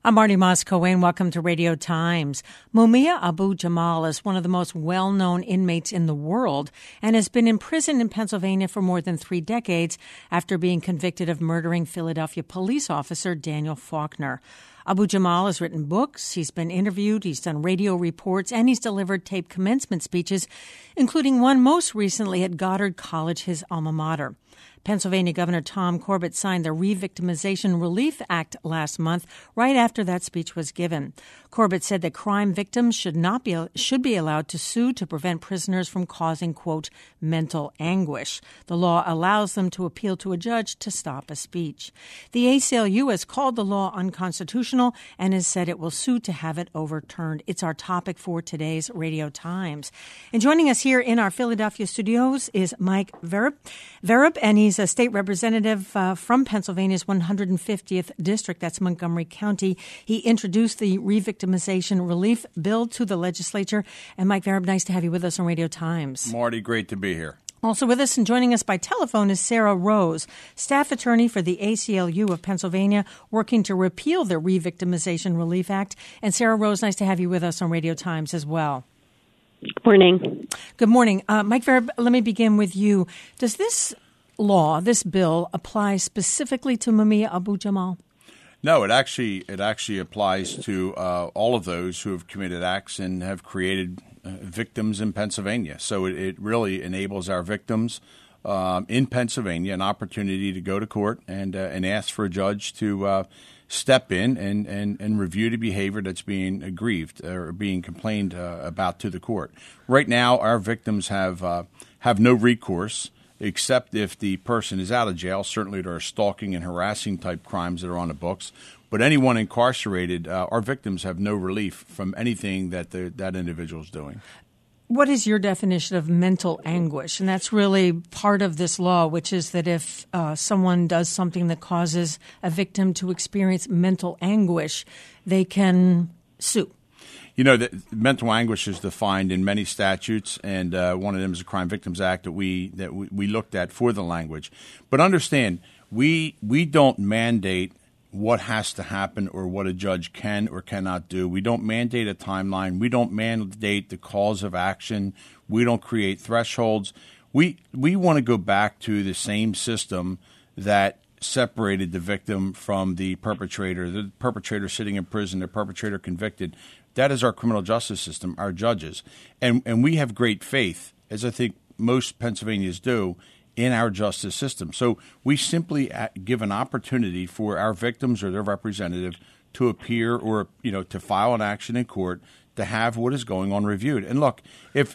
I'm Marty Moss-Cohen. Welcome to Radio Times. Mumia Abu-Jamal is one of the most well-known inmates in the world and has been imprisoned in Pennsylvania for more than 3 decades after being convicted of murdering Philadelphia police officer Daniel Faulkner. Abu-Jamal has written books, he's been interviewed, he's done radio reports, and he's delivered taped commencement speeches, including one most recently at Goddard College, his alma mater. Pennsylvania Governor Tom Corbett signed the Revictimization Relief Act last month, right after that speech was given. Corbett said that crime victims should be allowed to sue to prevent prisoners from causing, quote, mental anguish. The law allows them to appeal to a judge to stop a speech. The ACLU has called the law unconstitutional and has said it will sue to have it overturned. It's our topic for today's Radio Times. And joining us here in our Philadelphia studios is Mike Vereb, and he's a state representative from Pennsylvania's 150th district. That's Montgomery County. He introduced the Revictimization Relief Bill to the legislature. And Mike Vereb, nice to have you with us on Radio Times. Marty, great to be here. Also with us and joining us by telephone is Sarah Rose, staff attorney for the ACLU of Pennsylvania, working to repeal the Revictimization Relief Act. And Sarah Rose, nice to have you with us on Radio Times as well. Good morning. Good morning. Mike Vereb, let me begin with you. Does this bill apply specifically to Mumia Abu-Jamal? No, it actually applies to all of those who have committed acts and have created victims in Pennsylvania. So it really enables our victims in Pennsylvania an opportunity to go to court and ask for a judge to step in and review the behavior that's being aggrieved or being complained about to the court. Right now, our victims have no recourse except if the person is out of jail. Certainly there are stalking and harassing type crimes that are on the books. But anyone incarcerated, our victims have no relief from anything that that individual is doing. What is your definition of mental anguish? And that's really part of this law, which is that if someone does something that causes a victim to experience mental anguish, they can sue. You know, the mental anguish is defined in many statutes, and one of them is the Crime Victims Act that we looked at for the language. But understand, we don't mandate what has to happen or what a judge can or cannot do. We don't mandate a timeline. We don't mandate the cause of action. We don't create thresholds. We want to go back to the same system that separated the victim from the perpetrator sitting in prison, the perpetrator convicted. That is our criminal justice system, our judges. And we have great faith, as I think most Pennsylvanians do, in our justice system. So we simply give an opportunity for our victims or their representative to appear or, to file an action in court to have what is going on reviewed. And look, if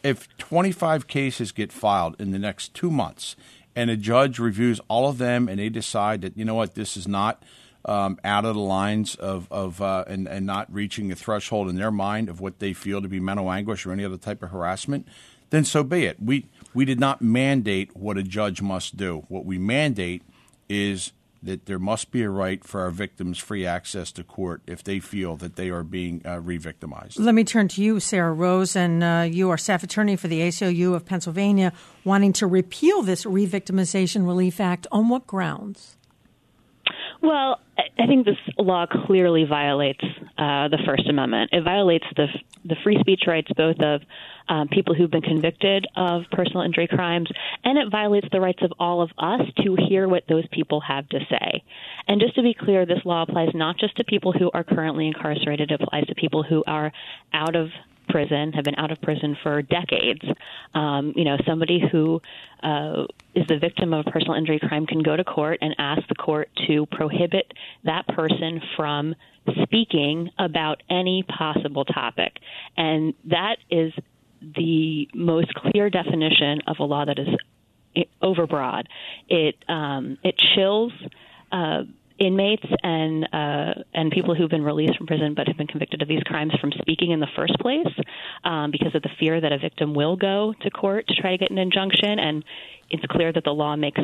25 cases get filed in the next 2 months and a judge reviews all of them and they decide that, this is not out of the lines and not reaching a threshold in their mind of what they feel to be mental anguish or any other type of harassment, then so be it. We did not mandate what a judge must do. What we mandate is that there must be a right for our victims free access to court if they feel that they are being re-victimized. Let me turn to you, Sarah Rose, and you are staff attorney for the ACLU of Pennsylvania, wanting to repeal this Revictimization Relief Act. On what grounds? Well, I think this law clearly violates the First Amendment. It violates the free speech rights both of people who've been convicted of personal injury crimes, and it violates the rights of all of us to hear what those people have to say. And just to be clear, this law applies not just to people who are currently incarcerated. It applies to people who are out of prison, have been out of prison for decades. Somebody who is the victim of a personal injury crime can go to court and ask the court to prohibit that person from speaking about any possible topic. And that is the most clear definition of a law that is overbroad. It chills inmates and people who've been released from prison but have been convicted of these crimes from speaking in the first place because of the fear that a victim will go to court to try to get an injunction. And it's clear that the law makes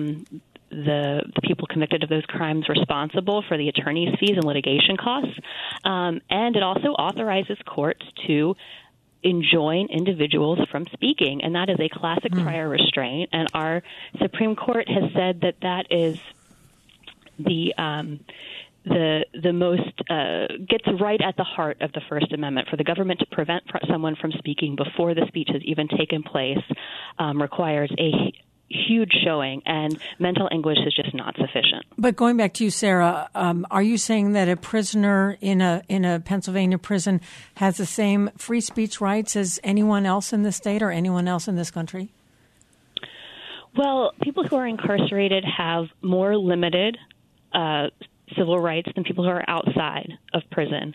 the people convicted of those crimes responsible for the attorney's fees and litigation costs. And it also authorizes courts to enjoin individuals from speaking, and that is a classic prior restraint. And our Supreme Court has said that that is the most gets right at the heart of the First Amendment. For the government to prevent someone from speaking before the speech has even taken place requires a huge showing, and mental anguish is just not sufficient. But going back to you, Sarah, are you saying that a prisoner in a Pennsylvania prison has the same free speech rights as anyone else in the state or anyone else in this country? Well, people who are incarcerated have more limited civil rights than people who are outside of prison.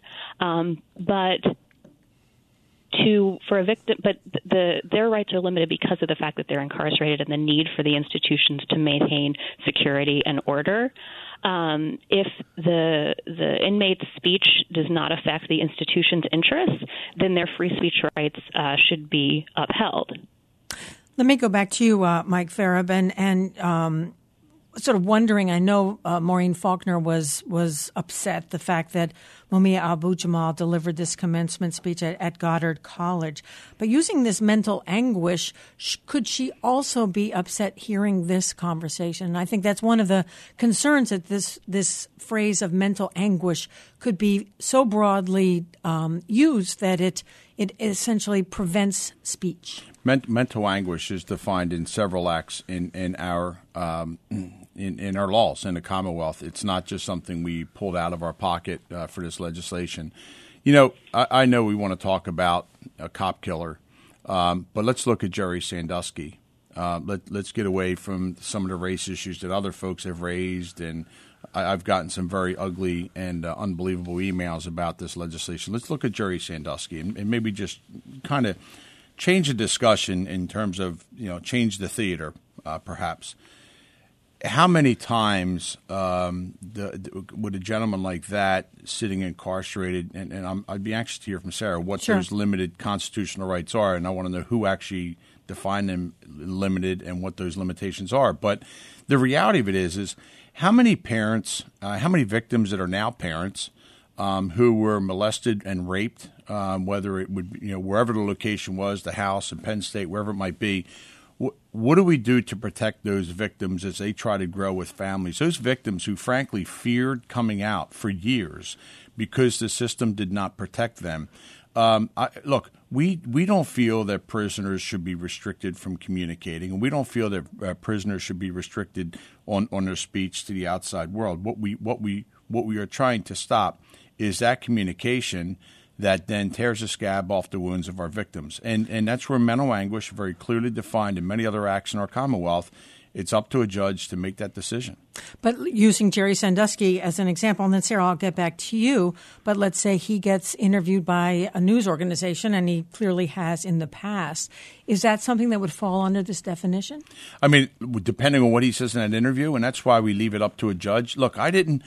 Their rights are limited because of the fact that they're incarcerated and the need for the institutions to maintain security and order. If the inmate's speech does not affect the institution's interests, then their free speech rights should be upheld. Let me go back to you, Mike Farab, and sort of wondering, I know Maureen Faulkner was upset the fact that Mumia Abu-Jamal delivered this commencement speech at Goddard College. But using this mental anguish, could she also be upset hearing this conversation? And I think that's one of the concerns, that this phrase of mental anguish could be so broadly used that it essentially prevents speech. Mental anguish is defined in several acts in our in our laws in the Commonwealth. It's not just something we pulled out of our pocket for this legislation. You know, I know we want to talk about a cop killer, but let's look at Jerry Sandusky. Let's get away from some of the race issues that other folks have raised, and I've gotten some very ugly and unbelievable emails about this legislation. Let's look at Jerry Sandusky and maybe just kind of change the discussion in terms of, change the theater, perhaps. How many times would a gentleman like that sitting incarcerated, and I'd be anxious to hear from Sarah what those limited constitutional rights are, and I want to know who actually defined them limited and what those limitations are. But the reality of it is how many parents, how many victims that are now parents who were molested and raped, whether it would, wherever the location was, the house in Penn State, wherever it might be. What do we do to protect those victims as they try to grow with families? Those victims who, frankly, feared coming out for years because the system did not protect them. Look, we don't feel that prisoners should be restricted from communicating, and we don't feel that prisoners should be restricted on their speech to the outside world. What we are trying to stop is that communication that then tears the scab off the wounds of our victims. And that's where mental anguish, very clearly defined in many other acts in our Commonwealth, it's up to a judge to make that decision. But using Jerry Sandusky as an example, and then Sarah, I'll get back to you, but let's say he gets interviewed by a news organization, and he clearly has in the past. Is that something that would fall under this definition? I mean, depending on what he says in that interview, and that's why we leave it up to a judge. Look,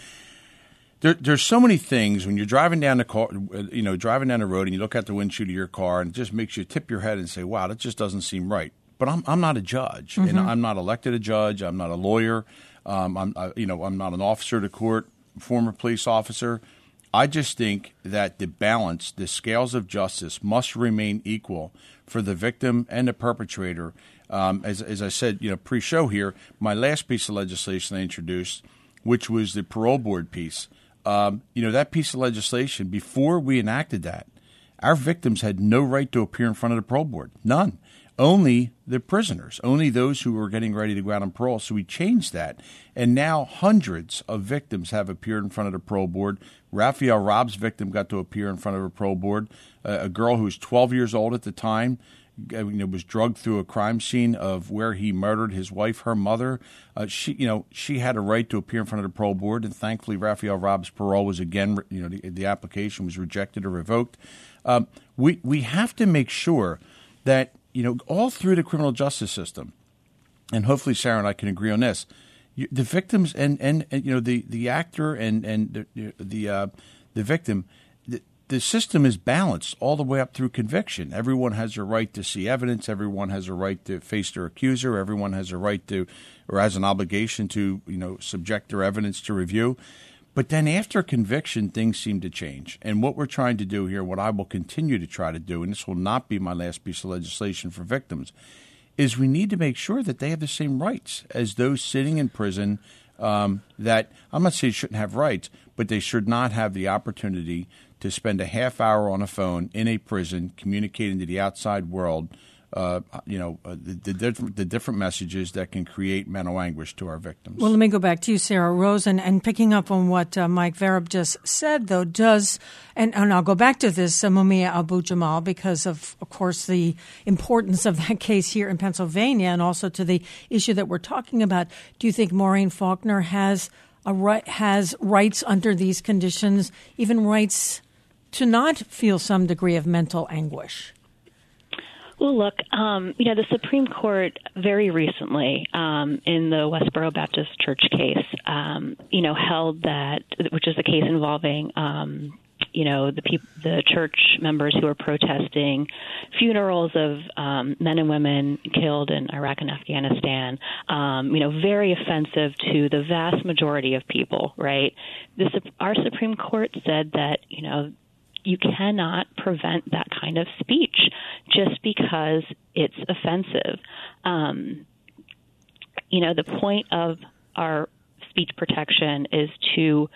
There's so many things when you're driving down the car, driving down the road, and you look out the windshield of your car, and it just makes you tip your head and say, "Wow, that just doesn't seem right." But I'm not a judge, and I'm not elected a judge. I'm not a lawyer. I'm not an officer of the court, former police officer. I just think that the balance, the scales of justice, must remain equal for the victim and the perpetrator. As I said, pre-show here, my last piece of legislation I introduced, which was the parole board piece. That piece of legislation, before we enacted that, our victims had no right to appear in front of the parole board. None. Only the prisoners, only those who were getting ready to go out on parole. So we changed that. And now hundreds of victims have appeared in front of the parole board. Raphael Robb's victim got to appear in front of a parole board. A girl who was 12 years old at the time was drugged through a crime scene of where he murdered his wife, her mother. She had a right to appear in front of the parole board, and thankfully Raphael Robb's parole was again, the application was rejected or revoked. We have to make sure that, all through the criminal justice system, and hopefully Sarah and I can agree on this, the victims and the actor and the victim. The system is balanced all the way up through conviction. Everyone has a right to see evidence. Everyone has a right to face their accuser. Everyone has a right to, or has an obligation to, subject their evidence to review. But then after conviction, things seem to change. And what we're trying to do here, what I will continue to try to do, and this will not be my last piece of legislation for victims, is we need to make sure that they have the same rights as those sitting in prison that I'm not saying shouldn't have rights, but they should not have the opportunity to spend a half hour on a phone in a prison communicating to the outside world, the different messages that can create mental anguish to our victims. Well, let me go back to you, Sarah Rose, and picking up on what Mike Vereb just said, though, and I'll go back to this, Mumia Abu-Jamal, because of course, the importance of that case here in Pennsylvania and also to the issue that we're talking about. Do you think Maureen Faulkner has rights under these conditions, even rights to not feel some degree of mental anguish? Well, look, the Supreme Court very recently in the Westboro Baptist Church case, held that, which is the case involving, the church members who were protesting funerals of men and women killed in Iraq and Afghanistan, very offensive to the vast majority of people, right? Our Supreme Court said that, you cannot prevent that kind of speech just because it's offensive. The point of our speech protection is to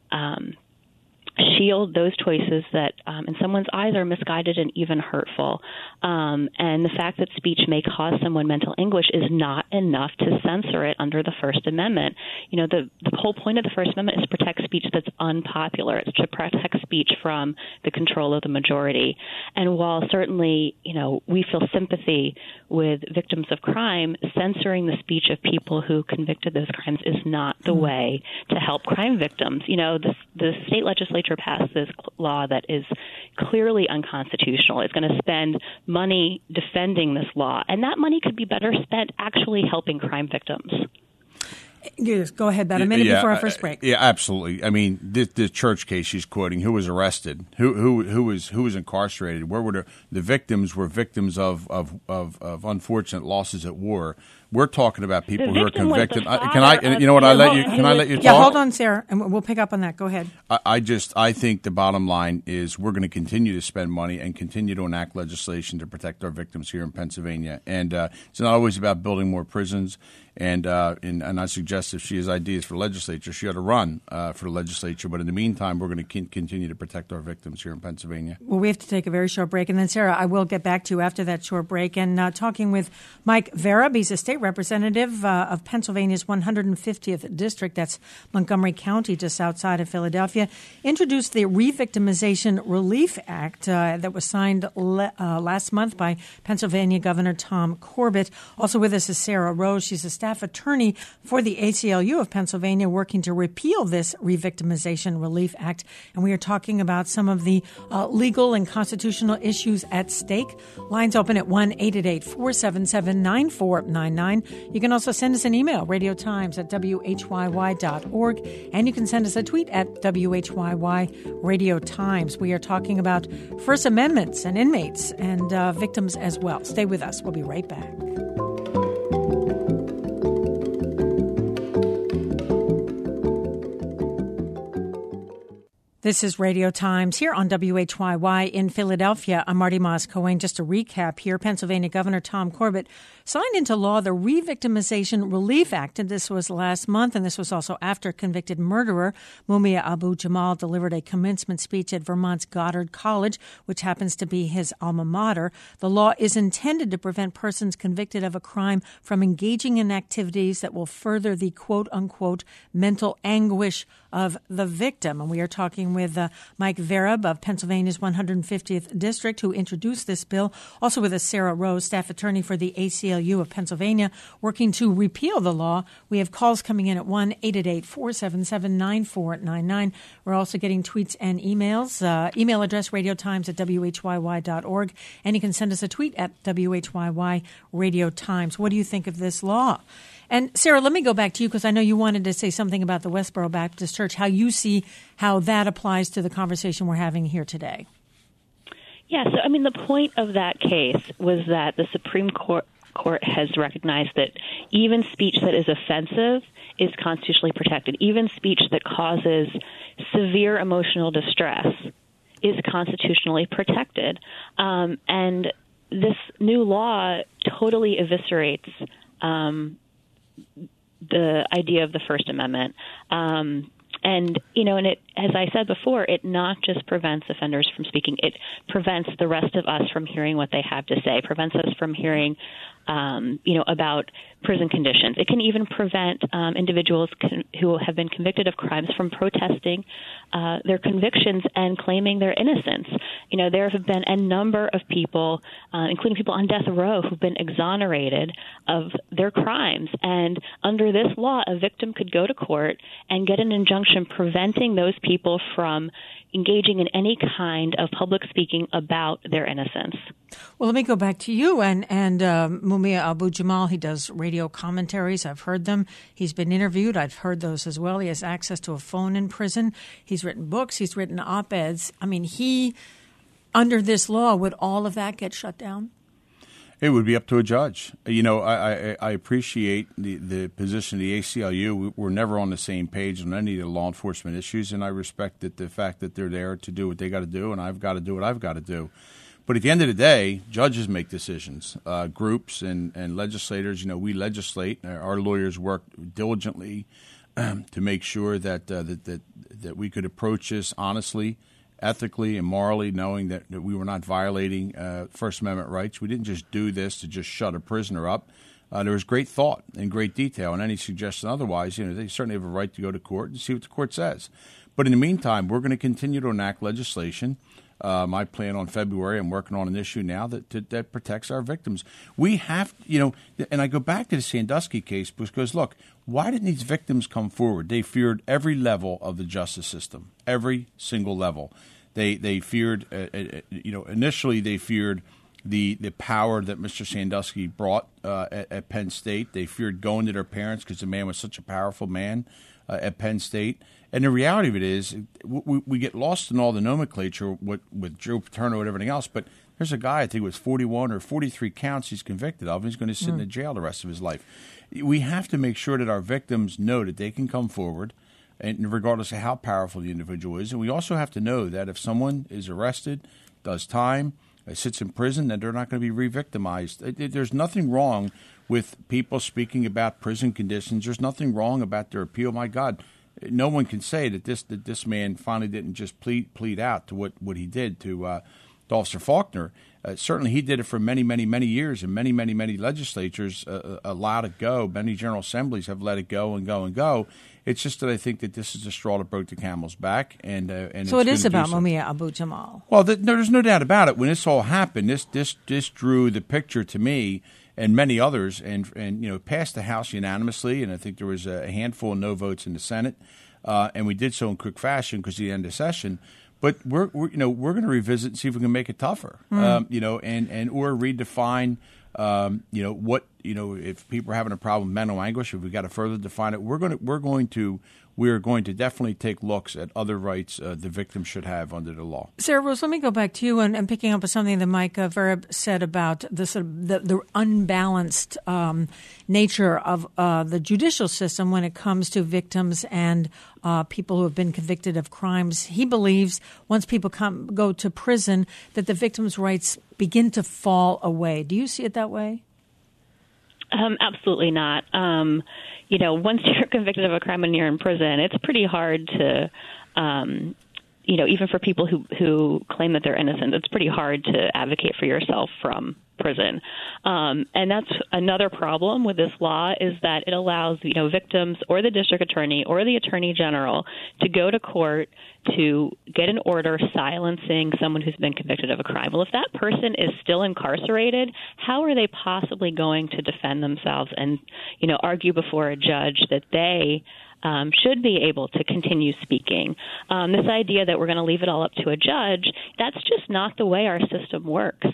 shield those choices that in someone's eyes are misguided and even hurtful. And the fact that speech may cause someone mental anguish is not enough to censor it under the First Amendment. The whole point of the First Amendment is to protect speech that's unpopular. It's to protect speech from the control of the majority. And while certainly, we feel sympathy with victims of crime, censoring the speech of people who convicted those crimes is not the way to help crime victims. The state legislature passed this law that is clearly unconstitutional. It's going to spend money defending this law, and that money could be better spent actually helping crime victims. Yes, go ahead, about a minute before our first break. Yeah, absolutely. I mean, the church case she's quoting, who was arrested, who was incarcerated, where were the victims were victims of unfortunate losses at war. We're talking about people who are convicted. Can I let you talk? Yeah, hold on, Sarah, and we'll pick up on that. Go ahead. I think the bottom line is we're going to continue to spend money and continue to enact legislation to protect our victims here in Pennsylvania. And it's not always about building more prisons. And I suggest if she has ideas for legislature, she ought to run for the legislature. But in the meantime, we're going to continue to protect our victims here in Pennsylvania. Well, we have to take a very short break. And then, Sarah, I will get back to you after that short break. And talking with Mike Vereb, he's a state representative of Pennsylvania's 150th district. That's Montgomery County, just outside of Philadelphia. Introduced the Revictimization Relief Act that was signed last month by Pennsylvania Governor Tom Corbett. Also with us is Sarah Rose. She's a staff attorney for the ACLU of Pennsylvania, working to repeal this Revictimization Relief Act. And we are talking about some of the legal and constitutional issues at stake. Lines open at 1-888-477-9499. You can also send us an email, radiotimes@whyy.org, and you can send us a tweet at WHYY Radio Times. We are talking about First Amendments and inmates and victims as well. Stay with us. We'll be right back. This is Radio Times here on WHYY in Philadelphia. I'm Marty Moss-Cohen. Just to recap here, Pennsylvania Governor Tom Corbett signed into law the Revictimization Relief Act, and this was last month, and this was also after convicted murderer Mumia Abu-Jamal delivered a commencement speech at Vermont's Goddard College, which happens to be his alma mater. The law is intended to prevent persons convicted of a crime from engaging in activities that will further the quote-unquote mental anguish of the victim. And we are talking with Mike Vereb of Pennsylvania's 150th District, who introduced this bill. Also with us, Sarah Rose, staff attorney for the ACLU of Pennsylvania, working to repeal the law. We have calls coming in at 1-888-477-9499. We're also getting tweets and emails. Email address radiotimes@whyy.org. And you can send us a tweet at WHYY Radio Times. What do you think of this law? And Sarah, let me go back to you because I know you wanted to say something about the Westboro Baptist Church, how you see how that applies to the conversation we're having here today. Yeah, so the point of that case was that the Supreme Court has recognized that even speech that is offensive is constitutionally protected. Even speech that causes severe emotional distress is constitutionally protected. And this new law totally eviscerates the idea of the First Amendment. And, and it, as I said before, it not just prevents offenders from speaking, it prevents the rest of us from hearing what they have to say, prevents us from hearing, about prison conditions. It can even prevent individuals who have been convicted of crimes from protesting their convictions and claiming their innocence. There have been a number of people, including people on death row, who've been exonerated of their crimes. And under this law, a victim could go to court and get an injunction preventing those people from engaging in any kind of public speaking about their innocence. Well, let me go back to you and Mumia Abu-Jamal. He does radio commentaries. I've heard them. He's been interviewed. I've heard those as well. He has access to a phone in prison. He's written books. He's written op-eds. I mean, under this law, would all of that get shut down? It would be up to a judge. I appreciate the position of the ACLU. We're never on the same page on any of the law enforcement issues, and I respect the fact that they're there to do what they got to do, and I've got to do what I've got to do. But at the end of the day, judges make decisions. Groups and legislators, we legislate. Our lawyers work diligently to make sure that we could approach this honestly, ethically, and morally, knowing that we were not violating First Amendment rights. We didn't just do this to just shut a prisoner up. There was great thought and great detail, and any suggestion otherwise, they certainly have a right to go to court and see what the court says. But in the meantime, we're going to continue to enact legislation. My plan on February, I'm working on an issue now that protects our victims. We have, and I go back to the Sandusky case because, look, why didn't these victims come forward? They feared every level of the justice system, every single level. They feared, initially they feared the power that Mr. Sandusky brought at Penn State. They feared going to their parents because the man was such a powerful man at Penn State. And the reality of it is we get lost in all the nomenclature with Joe Paterno and everything else, but there's a guy, I think it was 41 or 43 counts he's convicted of, and he's going to sit in the jail the rest of his life. We have to make sure that our victims know that they can come forward, and regardless of how powerful the individual is. And we also have to know that if someone is arrested, does time, sits in prison, then they're not going to be re-victimized. There's nothing wrong with people speaking about prison conditions. There's nothing wrong about their appeal. My God, no one can say that this man finally didn't just plead out to what he did to Officer Faulkner. Certainly he did it for many, many, many years, and many, many, many legislatures allowed it go. Many General Assemblies have let it go and go and go. It's just that I think that this is the straw that broke the camel's back. And so it is about Mumia Abu-Jamal. Well, there's no doubt about it. When this all happened, this drew the picture to me and many others, and passed the House unanimously, and I think there was a handful of no votes in the Senate, and we did so in quick fashion because of the end of session. But we're going to revisit and see if we can make it tougher, and or redefine, what if people are having a problem with mental anguish, if we got to further define it, we're going to definitely take looks at other rights the victim should have under the law. Sarah Rose, let me go back to you and picking up on something that Mike Vereb said about the unbalanced nature of the judicial system when it comes to victims and people who have been convicted of crimes. He believes once people go to prison that the victims' rights begin to fall away. Do you see it that way? Absolutely not. Once you're convicted of a crime and you're in prison, it's pretty hard to, even for people who claim that they're innocent, it's pretty hard to advocate for yourself from prison. And that's another problem with this law, is that it allows, victims or the district attorney or the attorney general to go to court to get an order silencing someone who's been convicted of a crime. Well, if that person is still incarcerated, how are they possibly going to defend themselves and, argue before a judge that they should be able to continue speaking? This idea that we're going to leave it all up to a judge, that's just not the way our system works.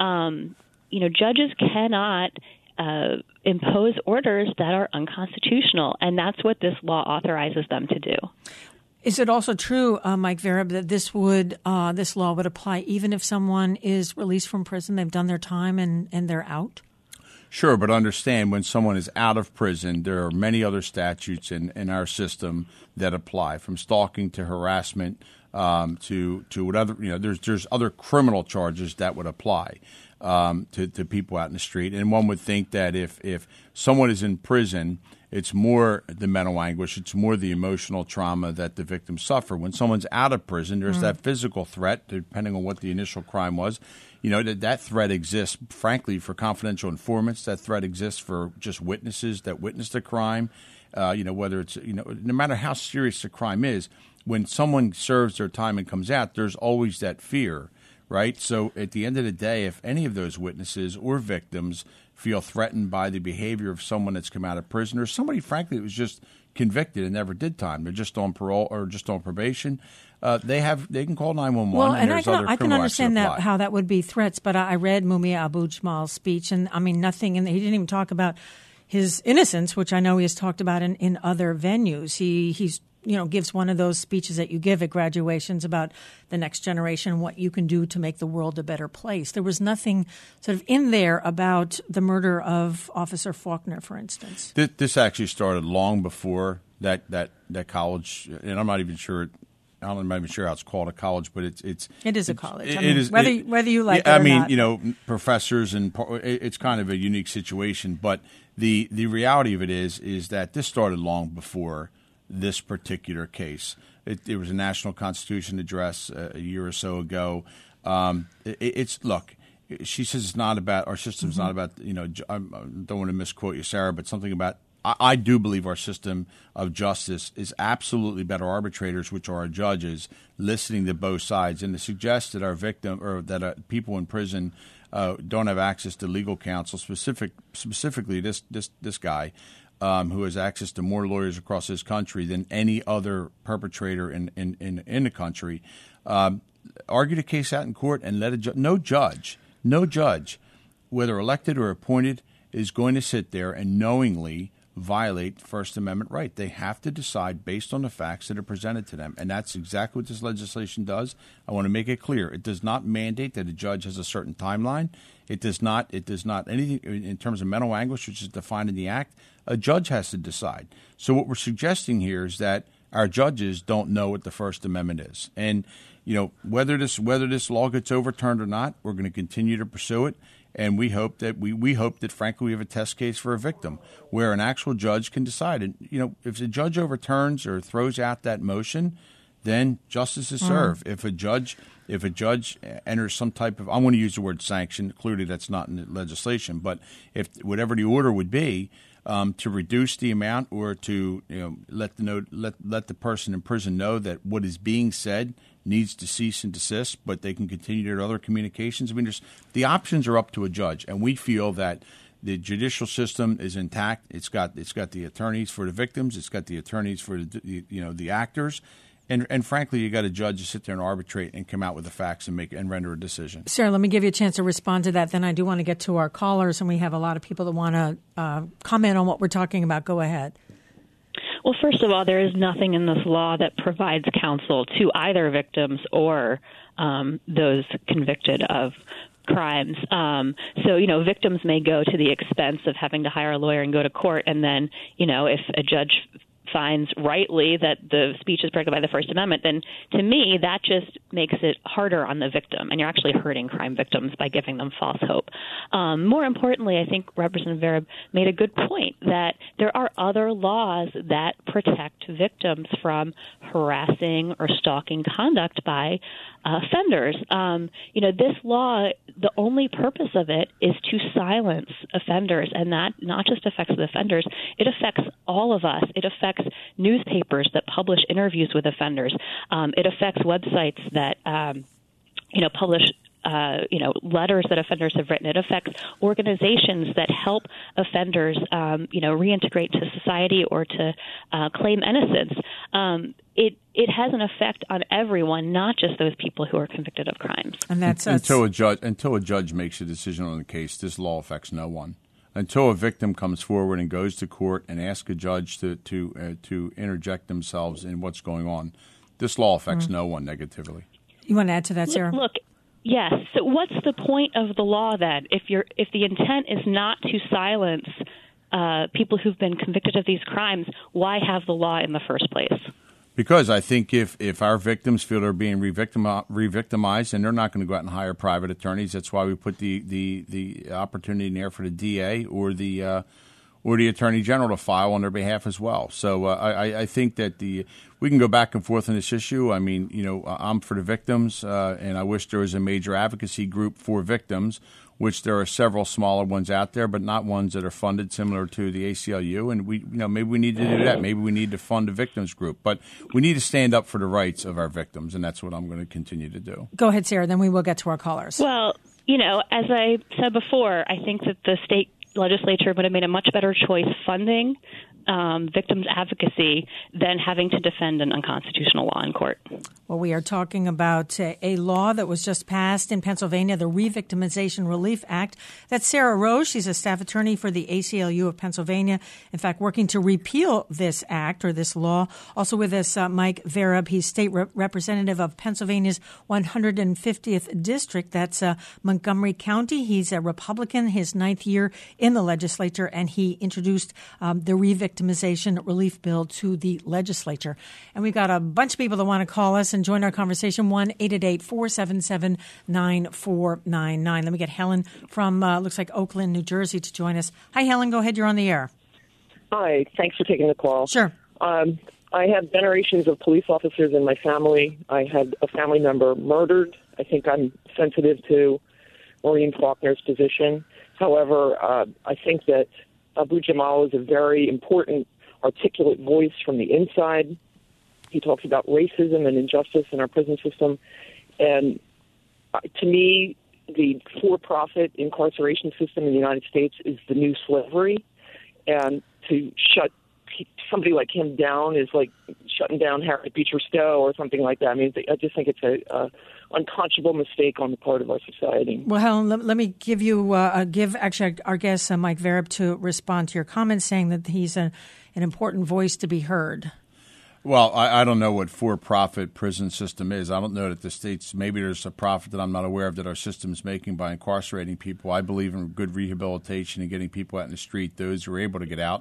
Judges cannot impose orders that are unconstitutional, and that's what this law authorizes them to do. Is it also true, Mike Vereb, that this law would apply even if someone is released from prison, they've done their time and they're out? Sure, but understand when someone is out of prison, there are many other statutes in our system that apply, from stalking to harassment to whatever. There's other criminal charges that would apply. to people out in the street. And one would think that if someone is in prison, it's more the mental anguish, it's more the emotional trauma that the victims suffer. When someone's out of prison, there's that physical threat, depending on what the initial crime was. That threat exists, frankly, for confidential informants. That threat exists for just witnesses that witnessed the crime. Whether it's, no matter how serious the crime is, when someone serves their time and comes out, there's always that fear, right? So at the end of the day, if any of those witnesses or victims feel threatened by the behavior of someone that's come out of prison, or somebody, frankly, that was just convicted and never did time, they're just on parole or just on probation, they can call 911. Well, and I can understand that how that would be threats, but I read Mumia Abu-Jamal's speech, and I mean nothing, and he didn't even talk about his innocence, which I know he has talked about in other venues. He's gives one of those speeches that you give at graduations about the next generation and what you can do to make the world a better place. There was nothing sort of in there about the murder of Officer Faulkner, for instance. This actually started long before that college, and I'm not even sure how it's called a college, but it is a college. Whether you like it or not. Professors, and it's kind of a unique situation. But the reality of it is that this started long before this particular case. It was a National Constitution address a year or so ago. Look, she says it's not about our system's not about I don't want to misquote you, Sarah, but something about. I do believe our system of justice is absolutely better arbitrators, which are our judges, listening to both sides, and to suggest that our victim or that people in prison don't have access to legal counsel, specifically this guy. Who has access to more lawyers across this country than any other perpetrator in the country, argued a case out in court and let no judge, whether elected or appointed, is going to sit there and knowingly violate First Amendment right. They have to decide based on the facts that are presented to them, and that's exactly what this legislation does. I want to make it clear. It does not mandate that a judge has a certain timeline. It does not anything in terms of mental anguish, which is defined in the Act. A judge has to decide. So what we're suggesting here is that our judges don't know what the First Amendment is. And whether this law gets overturned or not, we're going to continue to pursue it. And we hope that frankly we have a test case for a victim where an actual judge can decide. And if the judge overturns or throws out that motion, then justice is served. If a judge enters some type of, I want to use the word sanction, clearly that's not in the legislation, but if whatever the order would be, to reduce the amount or to let the person in prison know that what is being said needs to cease and desist, but they can continue their other communications. I mean, the options are up to a judge, and we feel that the judicial system is intact. It's got the attorneys for the victims. It's got the attorneys for the actors. And frankly, you got a judge to sit there and arbitrate and come out with the facts and render a decision. Sarah, let me give you a chance to respond to that. Then I do want to get to our callers, and we have a lot of people that want to comment on what we're talking about. Go ahead. Well, first of all, there is nothing in this law that provides counsel to either victims or those convicted of crimes. So, victims may go to the expense of having to hire a lawyer and go to court, and then, if a judge finds rightly that the speech is protected by the First Amendment, then to me that just makes it harder on the victim, and you're actually hurting crime victims by giving them false hope. More importantly, I think Representative Vereb made a good point that there are other laws that protect victims from harassing or stalking conduct by offenders. This law, the only purpose of it is to silence offenders, and that not just affects the offenders, it affects all of us. It affects newspapers that publish interviews with offenders. It affects websites that, publish letters that offenders have written. It affects organizations that help offenders, reintegrate to society or to claim innocence. It has an effect on everyone, not just those people who are convicted of crimes. And that's until a judge makes a decision on the case, this law affects no one. Until a victim comes forward and goes to court and asks a judge to interject themselves in what's going on, this law affects no one negatively. You want to add to that, Sarah? Look, yes. So what's the point of the law then? If the intent is not to silence people who've been convicted of these crimes, why have the law in the first place? Because I think if our victims feel they're being re-victimized, and they're not going to go out and hire private attorneys, that's why we put the opportunity in there for the DA or the Attorney General to file on their behalf as well. So I think that we can go back and forth on this issue. I mean, I'm for the victims, and I wish there was a major advocacy group for victims, which there are several smaller ones out there, but not ones that are funded similar to the ACLU. And maybe we need to do that. Maybe we need to fund a victims group, but we need to stand up for the rights of our victims, and that's what I'm going to continue to do. Go ahead, Sarah. Then we will get to our callers. Well, as I said before, I think that the state legislature would have made a much better choice funding victims advocacy than having to defend an unconstitutional law in court. Well, we are talking about a law that was just passed in Pennsylvania, the Re-Victimization Relief Act. That's Sarah Rose. She's a staff attorney for the ACLU of Pennsylvania, in fact, working to repeal this act or this law. Also with us, Mike Vereb. He's state representative of Pennsylvania's 150th district. That's Montgomery County. He's a Republican, his 9th year in the legislature, and he introduced the Re-Victimization Relief Bill to the legislature. And we've got a bunch of people that want to call us and join our conversation, 1-888-477-9499. Let me get Helen from, looks like Oakland, New Jersey, to join us. Hi, Helen. Go ahead. You're on the air. Hi. Thanks for taking the call. Sure. I have generations of police officers in my family. I had a family member murdered. I think I'm sensitive to Maureen Faulkner's position. However, I think that Abu Jamal is a very important, articulate voice from the inside. He talks about racism and injustice in our prison system. And to me, the for-profit incarceration system in the United States is the new slavery. And to shut somebody like him down is like shutting down Harriet Beecher Stowe or something like that. I mean, I just think it's a unconscionable mistake on the part of our society. Well, Helen, let me give you actually our guest, Mike Vereb, to respond to your comments, saying that he's an important voice to be heard. Well, I don't know what for-profit prison system is. I don't know that the states, maybe there's a profit that I'm not aware of that our system is making by incarcerating people. I believe in good rehabilitation and getting people out in the street, those who are able to get out.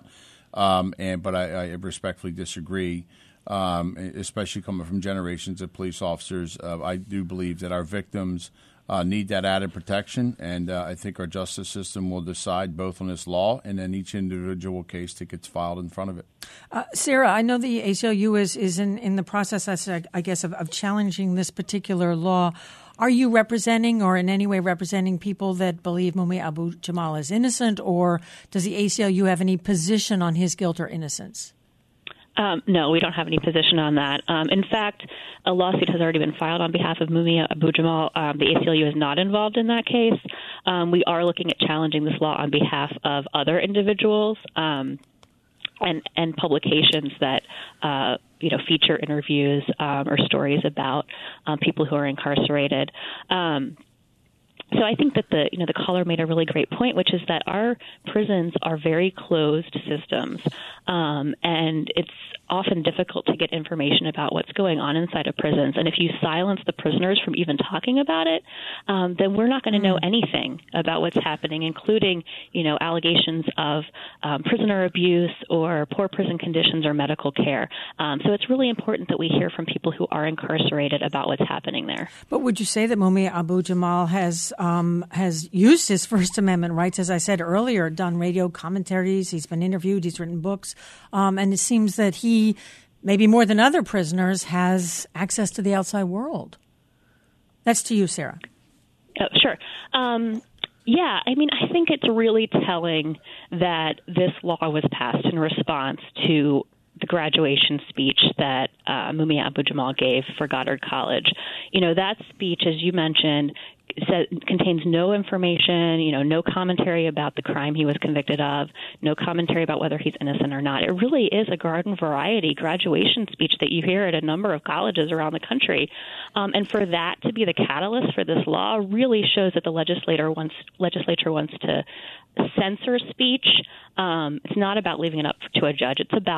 But I respectfully disagree, especially coming from generations of police officers. I do believe that our victims need that added protection, and I think our justice system will decide both on this law and then each individual case that gets filed in front of it. Sarah, I know the ACLU is in the process, I guess, of challenging this particular law. Are you representing or in any way representing people that believe Mumia Abu Jamal is innocent, or does the ACLU have any position on his guilt or innocence? No, we don't have any position on that. In fact, a lawsuit has already been filed on behalf of Mumia Abu Jamal. The ACLU is not involved in that case. We are looking at challenging this law on behalf of other individuals and publications that feature interviews or stories about people who are incarcerated. So I think that the caller made a really great point, which is that our prisons are very closed systems, and it's often difficult to get information about what's going on inside of prisons. And if you silence the prisoners from even talking about it, then we're not going to know anything about what's happening, including, allegations of prisoner abuse or poor prison conditions or medical care. So it's really important that we hear from people who are incarcerated about what's happening there. But would you say that Mumia Abu Jamal has used his First Amendment rights, as I said earlier, done radio commentaries, he's been interviewed, he's written books, and it seems that he, maybe more than other prisoners, has access to the outside world. That's to you, Sarah. Oh, sure. Yeah, I mean, I think it's really telling that this law was passed in response to the graduation speech that Mumia Abu Jamal gave for Goddard College. That speech, as you mentioned, contains no information, no commentary about the crime he was convicted of, no commentary about whether he's innocent or not. It really is a garden variety graduation speech that you hear at a number of colleges around the country. And for that to be the catalyst for this law really shows that the legislature wants to censor speech. It's not about leaving it up to a judge. It's about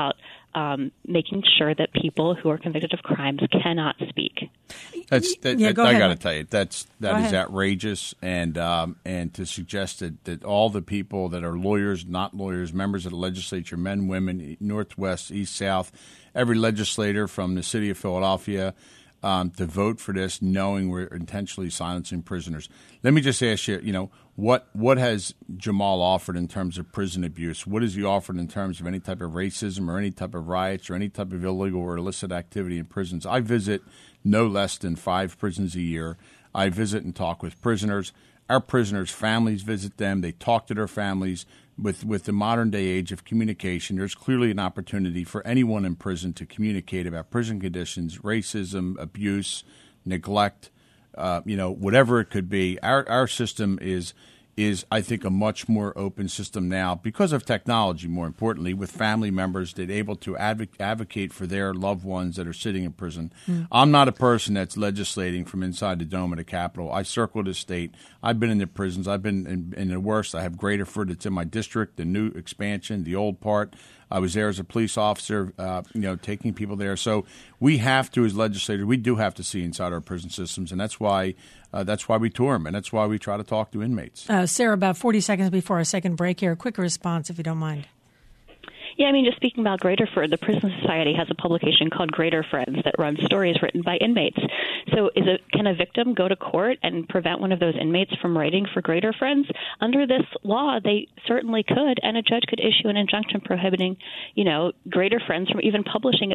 making sure that people who are convicted of crimes cannot speak. I got to tell you, that is ahead. outrageous, and to suggest that all the people that are lawyers, not lawyers, members of the legislature, men, women, Northwest, East, South, every legislator from the city of Philadelphia, to vote for this, knowing we're intentionally silencing prisoners. Let me just ask you, what has Jamal offered in terms of prison abuse? What has he offered in terms of any type of racism or any type of riots or any type of illegal or illicit activity in prisons? I visit no less than 5 prisons a year. I visit and talk with prisoners. Our prisoners' families visit them. They talk to their families. With the modern day age of communication, there's clearly an opportunity for anyone in prison to communicate about prison conditions, racism, abuse, neglect, whatever it could be. Our system is I think a much more open system now because of technology, more importantly, with family members that are able to advocate for their loved ones that are sitting in prison. I'm not a person that's legislating from inside the dome of the Capitol. I circle the state. I've been in the prisons. I've been in the worst. I have Graterford. It's in my district, the new expansion, the old part. I was there as a police officer, taking people there. So we have to, as legislators, we do have to see inside our prison systems, and that's why we tour them, and that's why we try to talk to inmates. Sarah, about 40 seconds before our second break here, a quick response if you don't mind. Yeah, just speaking about Graterford, the Prison Society has a publication called Greater Friends that runs stories written by inmates. So can a victim go to court and prevent one of those inmates from writing for Greater Friends? Under this law, they certainly could, and a judge could issue an injunction prohibiting, Greater Friends from even publishing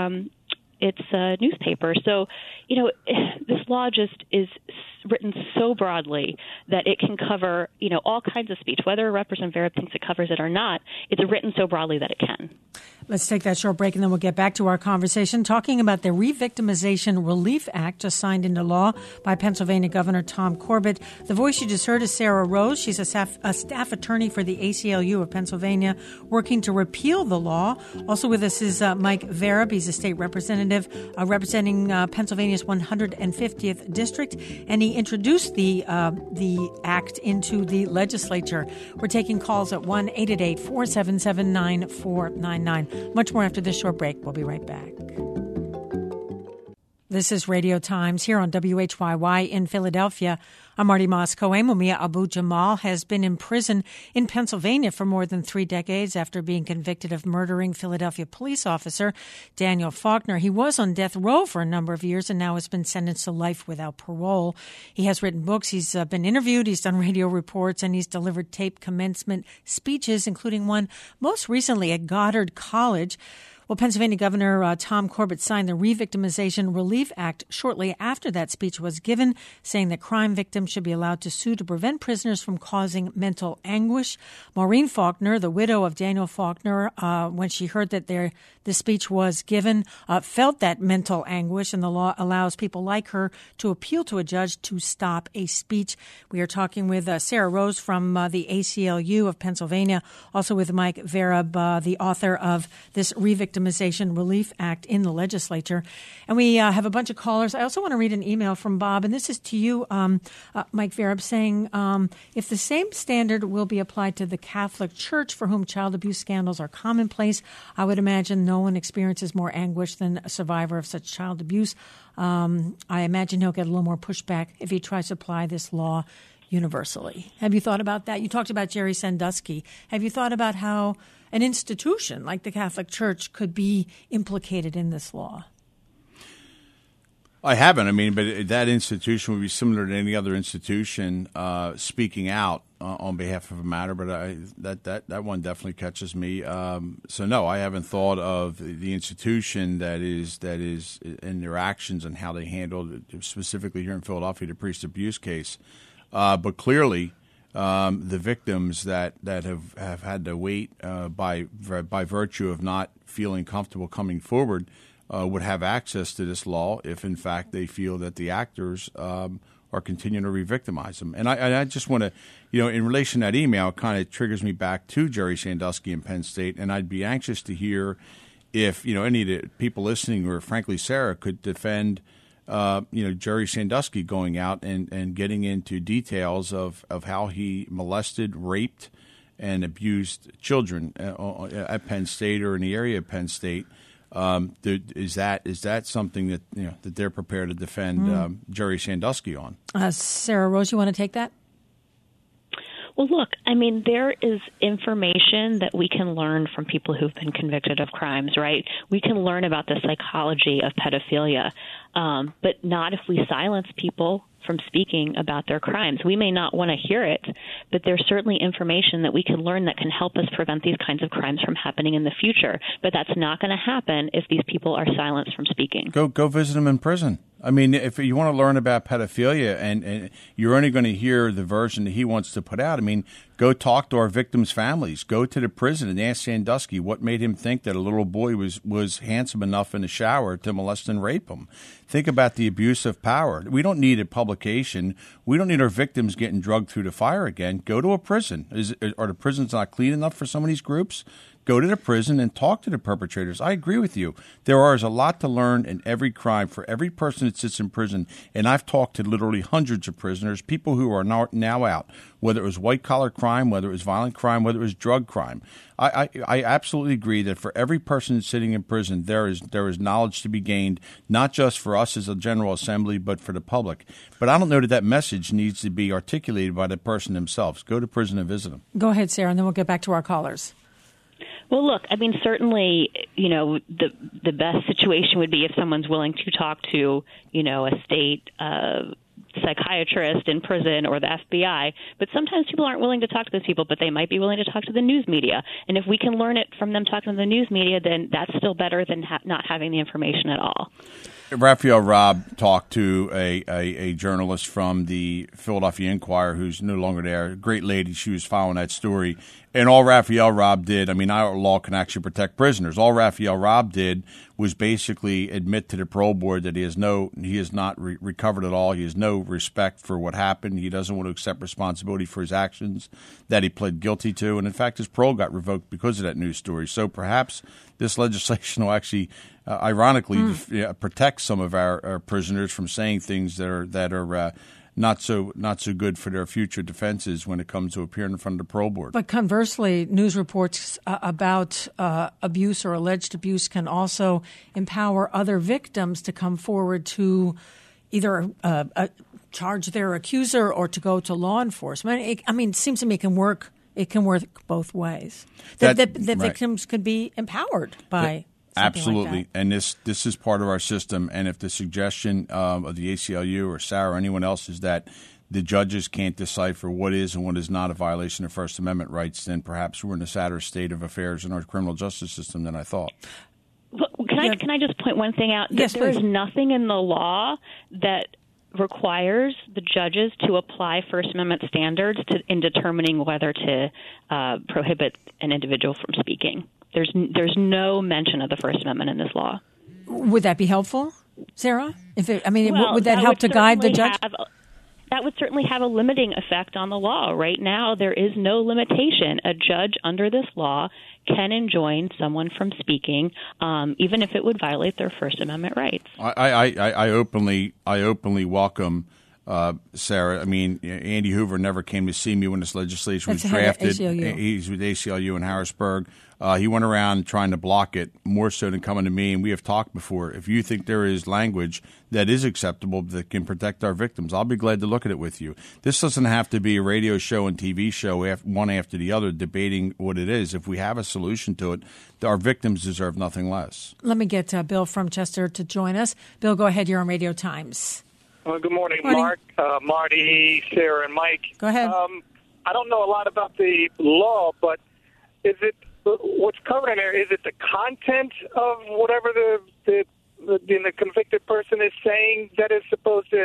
its newspaper. So, this law just is written so broadly that it can cover, all kinds of speech, whether Representative Vera thinks it covers it or not. It's written so broadly that it can. Let's take that short break, and then we'll get back to our conversation talking about the Re-Victimization Relief Act just signed into law by Pennsylvania Governor Tom Corbett. The voice you just heard is Sarah Rose. She's a staff attorney for the ACLU of Pennsylvania, working to repeal the law. Also with us is Mike Vereb. He's a state representative representing Pennsylvania's 150th district, and he introduced the act into the legislature. We're taking calls at 1-888-477-9499. Much more after this short break. We'll be right back. This is Radio Times here on WHYY in Philadelphia. I'm Marty Moscoe. Mumia Abu-Jamal has been in prison in Pennsylvania for more than 3 decades after being convicted of murdering Philadelphia police officer Daniel Faulkner. He was on death row for a number of years and now has been sentenced to life without parole. He has written books, he's been interviewed, he's done radio reports, and he's delivered taped commencement speeches, including one most recently at Goddard College. Well, Pennsylvania Governor Tom Corbett signed the Re-Victimization Relief Act shortly after that speech was given, saying that crime victims should be allowed to sue to prevent prisoners from causing mental anguish. Maureen Faulkner, the widow of Daniel Faulkner, when she heard that the speech was given, felt that mental anguish, and the law allows people like her to appeal to a judge to stop a speech. We are talking with Sarah Rose from the ACLU of Pennsylvania, also with Mike Vereb, the author of this Re-Victimization Relief Act in the legislature. And we have a bunch of callers. I also want to read an email from Bob, and this is to you, Mike Vereb, saying, if the same standard will be applied to the Catholic Church, for whom child abuse scandals are commonplace, I would imagine no one experiences more anguish than a survivor of such child abuse. I imagine he'll get a little more pushback if he tries to apply this law universally. Have you thought about that? You talked about Jerry Sandusky. Have you thought about how an institution like the Catholic Church could be implicated in this law? I haven't. But that institution would be similar to any other institution speaking out on behalf of a matter. But that one definitely catches me. So no, I haven't thought of the institution that is in their actions and how they handled it, specifically here in Philadelphia, the priest abuse case. But clearly, the victims that have had to wait by virtue of not feeling comfortable coming forward would have access to this law if, in fact, they feel that the actors are continuing to re-victimize them. And I just want to, in relation to that email, it kind of triggers me back to Jerry Sandusky in Penn State, and I'd be anxious to hear if, any of the people listening, or frankly Sarah, could defend Jerry Sandusky going out and getting into details of how he molested, raped, and abused children at Penn State or in the area of Penn State. Is that something that that they're prepared to defend Jerry Sandusky on? Sarah Rose, you want to take that? Well, look, I mean, there is information that we can learn from people who've been convicted of crimes, right? We can learn about the psychology of pedophilia, but not if we silence people from speaking about their crimes. We may not want to hear it, but there's certainly information that we can learn that can help us prevent these kinds of crimes from happening in the future. But that's not going to happen if these people are silenced from speaking. Go visit them in prison. I mean, if you want to learn about pedophilia and you're only going to hear the version that he wants to put out, I mean, go talk to our victims' families. Go to the prison and ask Sandusky what made him think that a little boy was handsome enough in the shower to molest and rape him. Think about the abuse of power. We don't need a publication. We don't need our victims getting drugged through the fire again. Go to a prison. Are the prisons not clean enough for some of these groups? Go to the prison and talk to the perpetrators. I agree with you. There is a lot to learn in every crime for every person that sits in prison. And I've talked to literally hundreds of prisoners, people who are now out, whether it was white-collar crime, whether it was violent crime, whether it was drug crime. I absolutely agree that for every person sitting in prison, there is knowledge to be gained, not just for us as a General Assembly, but for the public. But I don't know that message needs to be articulated by the person themselves. Go to prison and visit them. Go ahead, Sarah, and then we'll get back to our callers. Well, look, I mean, certainly, the best situation would be if someone's willing to talk to, a state psychiatrist in prison or the FBI. But sometimes people aren't willing to talk to those people, but they might be willing to talk to the news media. And if we can learn it from them talking to the news media, then that's still better than not having the information at all. Raphael Robb talked to a journalist from the Philadelphia Inquirer who's no longer there. A great lady. She was following that story. And all Raphael Robb did, I mean, our law can actually protect prisoners. All Raphael Robb did was basically admit to the parole board that he has not recovered at all. He has no respect for what happened. He doesn't want to accept responsibility for his actions that he pled guilty to. And in fact, his parole got revoked because of that news story. So perhaps this legislation will actually, ironically, protect some of our prisoners from saying things that are not so good for their future defenses when it comes to appearing in front of the parole board. But conversely, news reports about abuse or alleged abuse can also empower other victims to come forward to either charge their accuser or to go to law enforcement. It seems to me it can work both ways. The victims could be empowered by absolutely, like and this is part of our system. And if the suggestion of the ACLU or Sarah or anyone else is that the judges can't decipher what is and what is not a violation of First Amendment rights, then perhaps we're in a sadder state of affairs in our criminal justice system than I thought. Well, can I just point one thing out? Yes, there is nothing in the law that requires the judges to apply First Amendment standards in determining whether to prohibit an individual from speaking. There's no mention of the First Amendment in this law. Would that be helpful, Sarah? Would that help to guide the judge? That would certainly have a limiting effect on the law. Right now, there is no limitation. A judge under this law can enjoin someone from speaking, even if it would violate their First Amendment rights. I openly welcome Sarah. I mean, Andy Hoover never came to see me when this legislation was drafted. He's with ACLU in Harrisburg. He went around trying to block it more so than coming to me, and we have talked before. If you think there is language that is acceptable that can protect our victims, I'll be glad to look at it with you. This doesn't have to be a radio show and TV show, one after the other, debating what it is. If we have a solution to it, our victims deserve nothing less. Let me get Bill from Chester to join us. Bill, go ahead. You're on Radio Times. Good morning, Mark, Marty, Sarah, and Mike. Go ahead. I don't know a lot about the law, but is it what's covered in there? Is it the content of whatever the convicted person is saying that is supposed to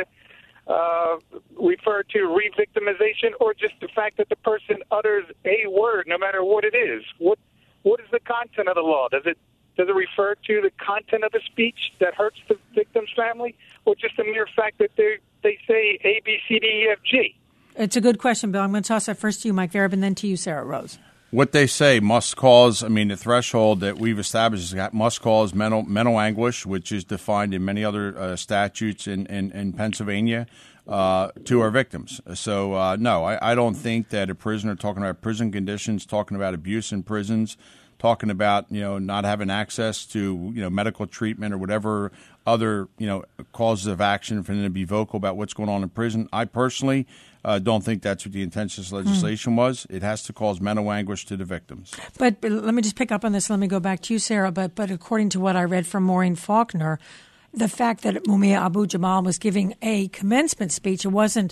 refer to re-victimization, or just the fact that the person utters a word, no matter what it is? What is the content of the law? Does it refer to the content of the speech that hurts the victim's family, or just the mere fact that they say A, B, C, D, E, F, G? It's a good question, Bill. I'm going to toss that first to you, Mike Vereb, and then to you, Sarah Rose. What they say must cause, the threshold that we've established is must cause mental anguish, which is defined in many other statutes in Pennsylvania, to our victims. So, no, I don't think that a prisoner talking about prison conditions, talking about abuse in prisons, talking about, not having access to, medical treatment or whatever other, causes of action for them to be vocal about what's going on in prison. I personally don't think that's what the intent of this legislation was. It has to cause mental anguish to the victims. But let me just pick up on this. Let me go back to you, Sarah. But according to what I read from Maureen Faulkner, the fact that Mumia Abu-Jamal was giving a commencement speech, it wasn't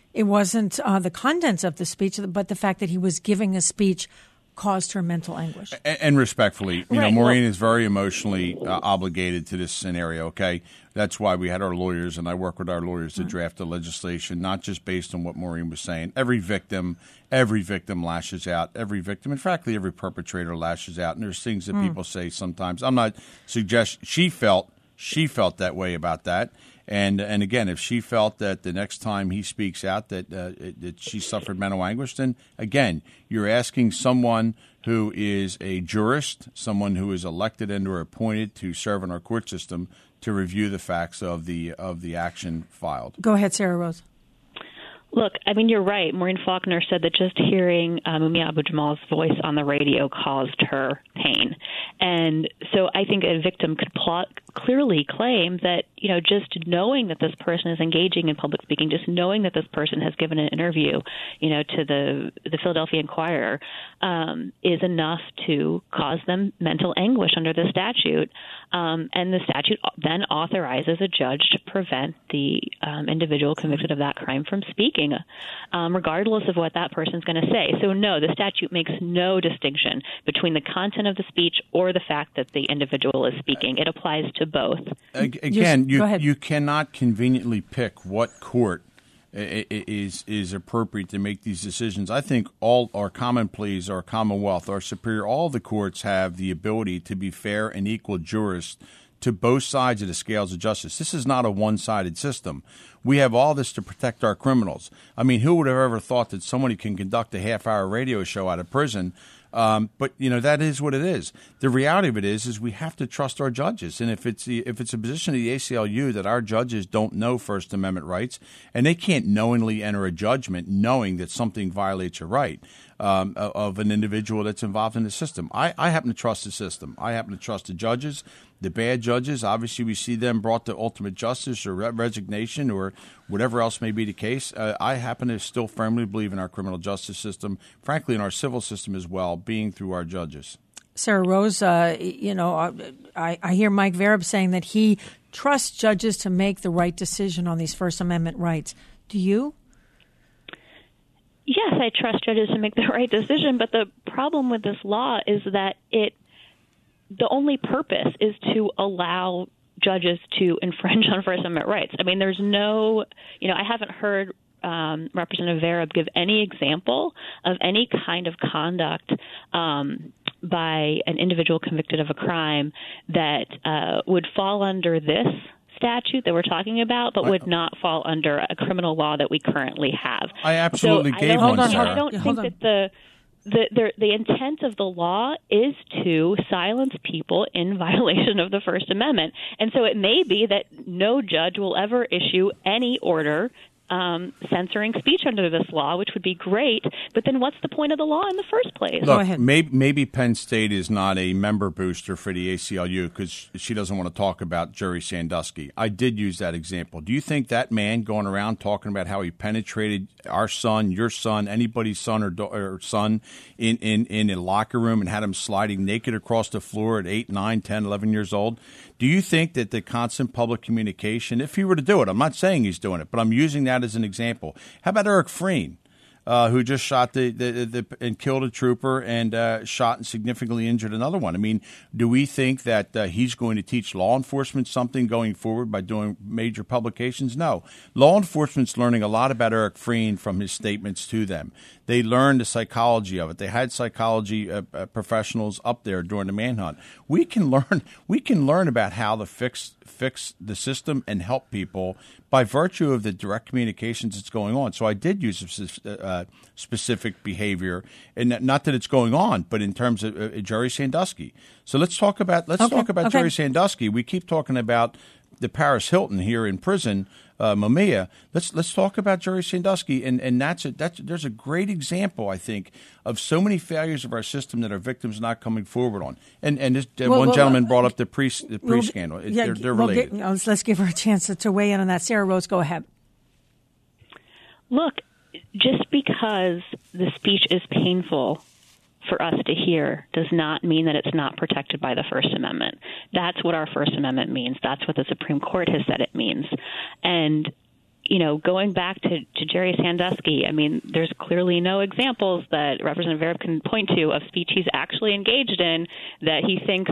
the contents of the speech, but the fact that he was giving a speech caused her mental anguish. And respectfully, right. Maureen is very emotionally obligated to this scenario, okay? That's why we had our lawyers, and I work with our lawyers to draft the legislation, not just based on what Maureen was saying. Every victim lashes out. Every victim, and frankly, every perpetrator lashes out. And there's things that people say sometimes. I'm not suggesting she felt that way about that. And again, if she felt that the next time he speaks out that she suffered mental anguish, then again, you're asking someone who is a jurist, someone who is elected and or appointed to serve in our court system, to review the facts of the action filed. Go ahead, Sarah Rose. Look, you're right. Maureen Faulkner said that just hearing Mumia Abu-Jamal's voice on the radio caused her pain. And so I think a victim could clearly claim that, just knowing that this person is engaging in public speaking, just knowing that this person has given an interview, to the Philadelphia Inquirer, is enough to cause them mental anguish under the statute. And the statute then authorizes a judge to prevent the individual convicted of that crime from speaking, regardless of what that person's going to say. So, no, the statute makes no distinction between the content of the speech or the fact that the individual is speaking. It applies to both. Again, you cannot conveniently pick what court is appropriate to make these decisions. I think all our common pleas, our Commonwealth, our Superior, all the courts have the ability to be fair and equal jurists to both sides of the scales of justice. This is not a one-sided system. We have all this to protect our criminals. Who would have ever thought that somebody can conduct a half-hour radio show out of prison? But that is what it is. The reality of it is we have to trust our judges. And if it's a position of the ACLU that our judges don't know First Amendment rights, and they can't knowingly enter a judgment knowing that something violates a right of an individual that's involved in the system. I happen to trust the system. I happen to trust the judges. The bad judges, obviously, we see them brought to ultimate justice or resignation or whatever else may be the case. I happen to still firmly believe in our criminal justice system, frankly, in our civil system as well, being through our judges. Sarah Rose, I hear Mike Vereb saying that he trusts judges to make the right decision on these First Amendment rights. Do you? Yes, I trust judges to make the right decision, but the problem with this law is that the only purpose is to allow judges to infringe on First Amendment rights. There's no, I haven't heard Representative Vereb give any example of any kind of conduct by an individual convicted of a crime that would fall under this statute that we're talking about, but would not fall under a criminal law that we currently have. I absolutely gave one, Sarah. I don't think that the intent of the law is to silence people in violation of the First Amendment. And so it may be that no judge will ever issue any order censoring speech under this law, which would be great. But then what's the point of the law in the first place? Look, maybe Penn State is not a member booster for the ACLU because she doesn't want to talk about Jerry Sandusky. I did use that example. Do you think that man going around talking about how he penetrated our son, your son, anybody's son or son in a locker room and had him sliding naked across the floor at 8, 9, 10, 11 years old? Do you think that the constant public communication, if he were to do it, I'm not saying he's doing it, but I'm using that as an example. How about Eric Freen, who just shot and killed a trooper and shot and significantly injured another one? Do we think that he's going to teach law enforcement something going forward by doing major publications? No. Law enforcement's learning a lot about Eric Freen from his statements to them. They learned the psychology of it. They had psychology professionals up there during the manhunt. We can learn about how to fix the system and help people by virtue of the direct communications that's going on. So I did use specific behavior, and not that it's going on, but in terms of Jerry Sandusky. So let's talk about Jerry Sandusky. We keep talking about the Paris Hilton here in prison, Mumia. Let's talk about Jerry Sandusky, and there's a great example, I think, of so many failures of our system that our victims are not coming forward on. And one gentleman brought up the pre scandal. They're related. Let's give her a chance to weigh in on that. Sarah Rose, go ahead. Look, just because the speech is painful for us to hear does not mean that it's not protected by the First Amendment. That's what our First Amendment means. That's what the Supreme Court has said it means. And, going back to Jerry Sandusky, I mean, there's clearly no examples that Representative Vereb can point to of speech he's actually engaged in that he thinks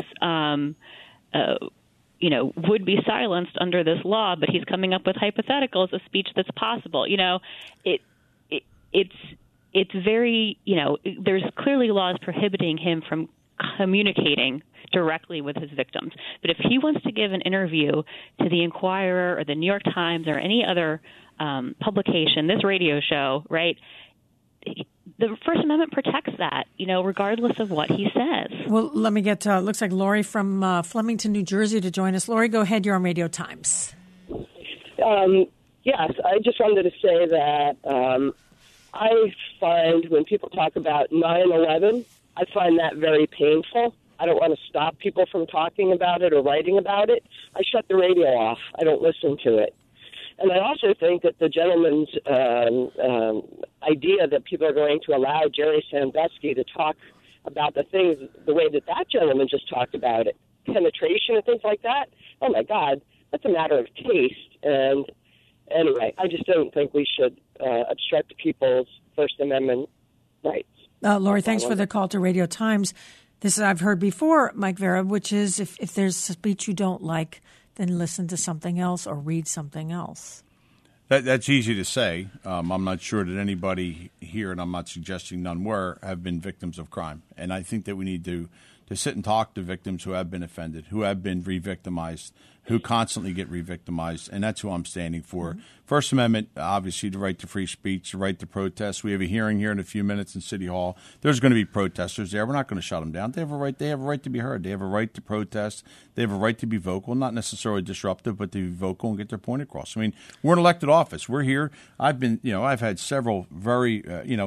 would be silenced under this law, but he's coming up with hypotheticals of speech that's possible. It's very, there's clearly laws prohibiting him from communicating directly with his victims. But if he wants to give an interview to the Inquirer or the New York Times or any other publication, this radio show, right, the First Amendment protects that, regardless of what he says. Well, let me get, looks like Lori from Flemington, New Jersey to join us. Lori, go ahead. You're on Radio Times. Yes, I just wanted to say that I find when people talk about 9/11, I find that very painful. I don't want to stop people from talking about it or writing about it. I shut the radio off. I don't listen to it. And I also think that the gentleman's idea that people are going to allow Jerry Sandusky to talk about the things the way that gentleman just talked about it, penetration and things like that, oh, my God, that's a matter of taste. And anyway, I just don't think we should obstruct people's First Amendment rights. Lori, thanks for the call to Radio Times. This I've heard before, Mike Vereb, which is if there's speech you don't like, then listen to something else or read something else. That's easy to say. I'm not sure that anybody here, and I'm not suggesting none were, have been victims of crime. And I think that we need to sit and talk to victims who have been offended, who have been re-victimized, who constantly get re-victimized, and that's who I'm standing for. Mm-hmm. First Amendment, obviously, the right to free speech, the right to protest. We have a hearing here in a few minutes in City Hall. There's going to be protesters there. We're not going to shut them down. They have a right. They have a right to be heard. They have a right to protest. They have a right to be vocal, not necessarily disruptive, but to be vocal and get their point across. I mean, we're an elected office. We're here. I've had several very,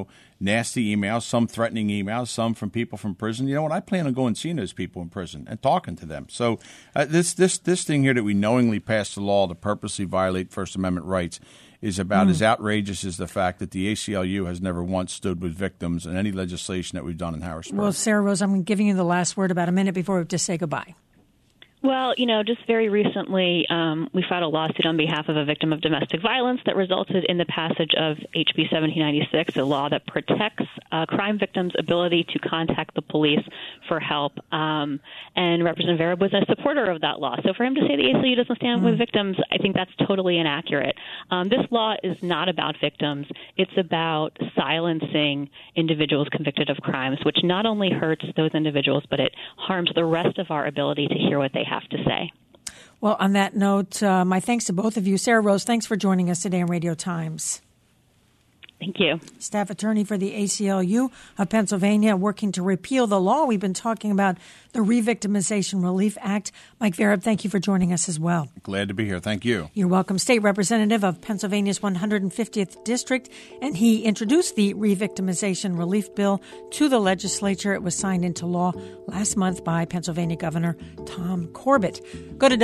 nasty emails, some threatening emails, some from people from prison. You know what? I plan on going and seeing those people in prison and talking to them. So this thing here that we knowingly passed a law to purposely violate First Amendment rights is about as outrageous as the fact that the ACLU has never once stood with victims in any legislation that we've done in Harrisburg. Well, Sarah Rose, I'm giving you the last word about a minute before we have to say goodbye. Well, just very recently, we filed a lawsuit on behalf of a victim of domestic violence that resulted in the passage of HB 1796, a law that protects crime victims' ability to contact the police for help. And Representative Vereb was a supporter of that law. So for him to say the ACLU doesn't stand with victims, I think that's totally inaccurate. This law is not about victims. It's about silencing individuals convicted of crimes, which not only hurts those individuals, but it harms the rest of our ability to hear what they have to say. Well, on that note, my thanks to both of you. Sarah Rose, thanks for joining us today on Radio Times. Thank you. Staff attorney for the ACLU of Pennsylvania, working to repeal the law. We've been talking about the Re-Victimization Relief Act. Mike Vereb, thank you for joining us as well. Glad to be here. Thank you. You're welcome. State Representative of Pennsylvania's 150th District, and he introduced the Re-Victimization Relief Bill to the legislature. It was signed into law last month by Pennsylvania Governor Tom Corbett. Go to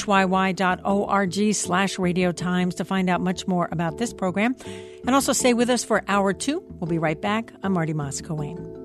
whyy.org/Radio Times to find out much more about this program. And also stay with us for Hour 2. We'll be right back. I'm Marty Moscowane.